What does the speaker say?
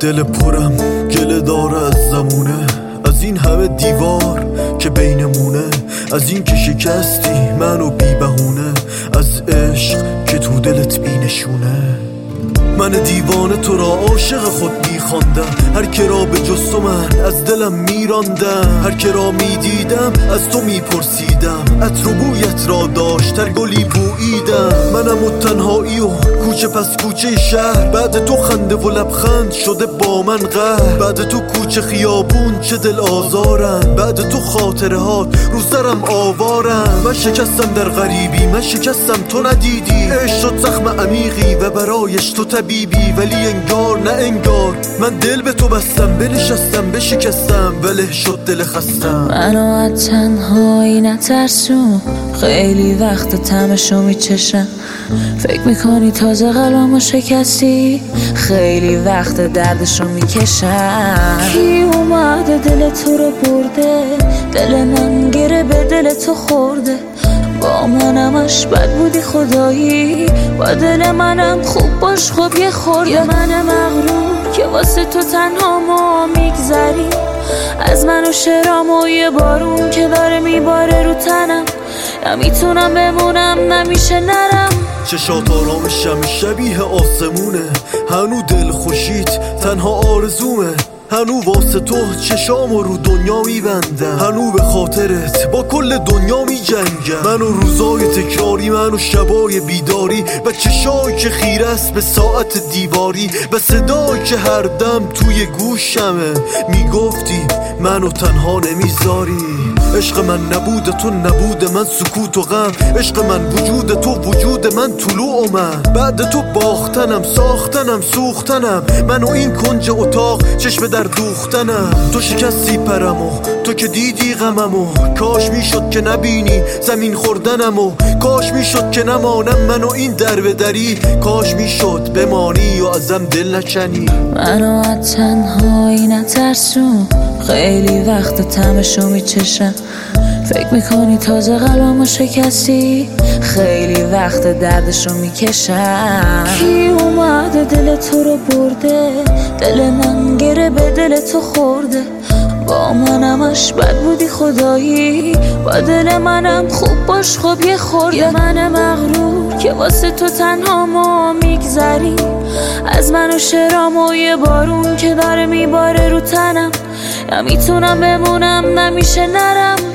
دل پرم گله داره از زمونه، از این همه دیوار که بینمونه، از این که شکستی منو بی بهونه، از عشق که تو دلت بی نشونه. من دیوانه تو را عاشق خود می‌خواندم، هر که را به جز تو من از دلم میراندم، هر که را میدیدم از تو میپرسیدم، عطر و بویت را داشت هر گلی بوییدم. منم و تنهایی و کوچه پس کوچه شهر، بعد تو خنده و لبخند شده با من قهر، بعد تو کوچه خیابون چه دل آزارم، بعد تو خاطره هات رو سرم آوارم. من شکستم در غریبی، من شکستم تو ندیدی، عشق شد زخم عمیقی و برایش تو طبیبی، ولی انگار نه انگار من دل به تو بستم، بنشستم بشکستم ولی شد دل خستم. منو از تنهایی نترسون، خیلی وقت طعمشو میچشم، فکر میکنی تازه قلبمو شکستی، خیلی وقت دردشو میکشم. کی اومده دل تو رو برده، دل من گره به دل تو خورده، با منمش بد بودی خدایی، با دل منم خوب باش خب یه خورده. یا من مغرور که واسه تو تنها ما میگذری، از من و شرام و یه بارون که داره میباره رو تنم، نمیتونم بمونم نمیشه نرم. چشات آرامشم شبیه آسمونه، هنو دل خوشیت تنها آرزومه، هنو واسه تو چشامو رو دنیا میبندم، هنو به خاطرت با کل دنیا میجنگم. منو روزای تکراری، منو شبای بیداری، و چشایی که خیره است به ساعت دیواری، و صدایی که هر دم توی گوشمه میگفتی منو تنها نمیذاری. عشق من نبوده تو نبوده من سکوت و غم، عشق من وجود تو وجود من طلوع من، بعد تو باختنم ساختنم سوختنم، من و این کنج اتاق چشم در دوختنم. تو شکستی پرمو، تو که دیدی غممو، کاش میشد که نبینی زمین خوردنمو، کاش میشد که نمانم من و این در به دری، کاش میشد بمانی و ازم دل نکنی. منو از تنهایی نترسون، خیلی وقت طعمشو میچشم، فکر میکنی تازه قلبمو شکستی، خیلی وقت دردشو میکشم. کی اومده دل تو رو برده، دل من گره به دل تو خورده، با منمش بد بودی خدایی، با دل منم خوب باش خب یه خورده. یا من مغرور که واسه تو تنها ما میگذری، از من و شرام و یه بارون که داره میباره رو تنم، نمیتونم بمونم نمیشه نرم.